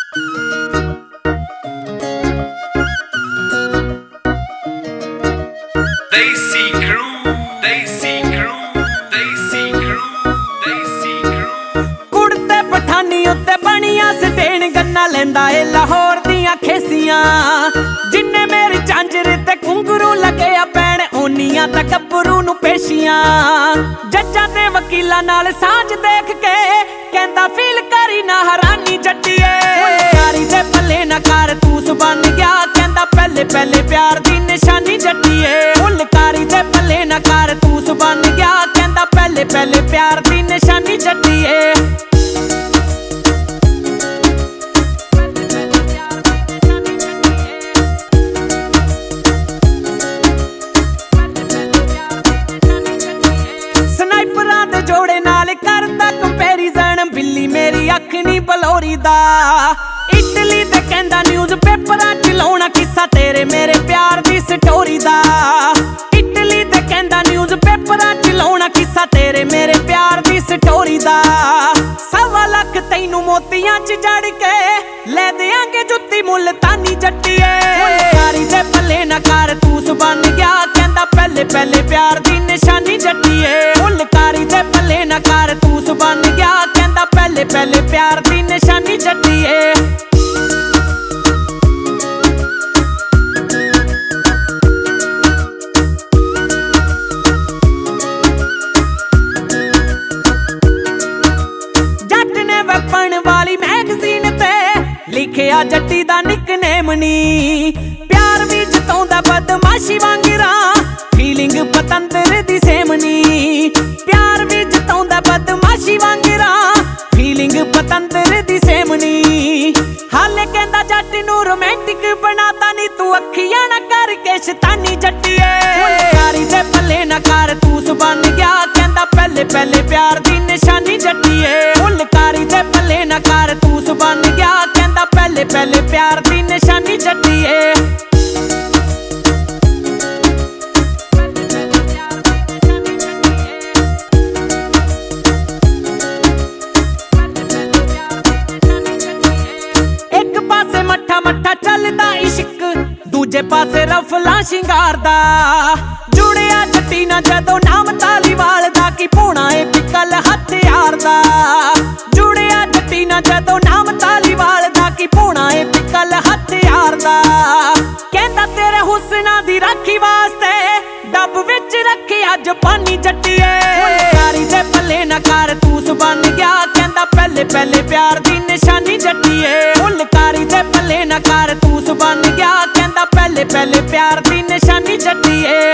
Desi Crew, Desi Crew, Desi Crew, Desi Crew। कुड़ते Pathani उत्ते बनिया certain गन्ना लेंदा ए लाहौर दियां खेसियां। जिन्ने मेरी झांजर ते घुंघरू लगे आ पैण ओनियां तां गब्बरू नूं पेशियां। जज्जां ते वकीलां नाल सांझ देख के कहंदा फील करी ना हैरानी जट्टीए। कारी दे पल्ले ना कारतूस बन गया कहंदा पहले पहले प्यार दी निशानी जट्टीए। फुलकारी दे पल्ले ना कारतूस बन गया कहंदा पहले पहले प्यार दी निशानी जट्टीए। स्नाइपरां दे जोड़े नाल करदा कंपैरिजन बिल्ली मेरी अख नी बलौरी दा। इटली ते कहंदा न्यूज़ पेपरां च लाउणा किस्सा तेरे मेरे प्यार दी स्टोरी दा। इटली ते कहंदा न्यूज़ पेपरां च लाउणा किस्सा तेरे मेरे प्यार दी स्टोरी दा। 1.25 लाख तैनू मोतियां च जड़ के ले देंगे जुत्ती मुल्तानी जट्टीए। कारी दे पल्ले ना कारतूस बन गया कहंदा पहले पहले प्यार दी निशानी जट्टीए। फुलकारी दे पल्ले ना कारतूस बन गया कहंदा पहले पहले प्यार दी निशानी जट्टीए। जट ने वपन वाली मैगजीन ते लिखिया जट्टी दा निकनेम नी। प्यार भी जताउंदा बदमाशी वांगरा फीलिंग पतंदर दी सेम नी। प्यार भी जताउंदा बदमाशी वांगरा फीलिंग पतंदर दी सेम नी। हाले कहंदा जट नू रोमांटिक बनाता नी तू अखियां ना करके शैतानी जट्टीए। कारी दे पल्ले ना कारतूस बन गया कहंदा पहले पहले प्यार दी निशानी जट्टीए। फुलकारी दे पल्ले ना कारतूस बन गया कहंदा पहले पहले प्यार दी निशानी जट्टीए। एक पासे मट्ठा मट्ठा चलदा इश्क दूजे पासे रफला शिंगार दा। जुड़िया जट्टी ना जदों नाम धालीवाल दा की भोणा ए पिकल हथियार दा। जुड़िया जट्टी ना जदों नाम धालीवाल दा की भोणा ए पिकल हथियार दा। कहंदा तेरे हुस्ना दी राखी वास्ते डब विच रखिया जपानी जट्टीए। कारी दे पल्ले ना कारतूस बन गया कहंदा पहले पहले प्यार दी निशानी जट्टीए। फुलकारी दे पल्ले ना कारतूस बन गया कहंदा पहले पहले प्यार दी निशानी जट्टीए।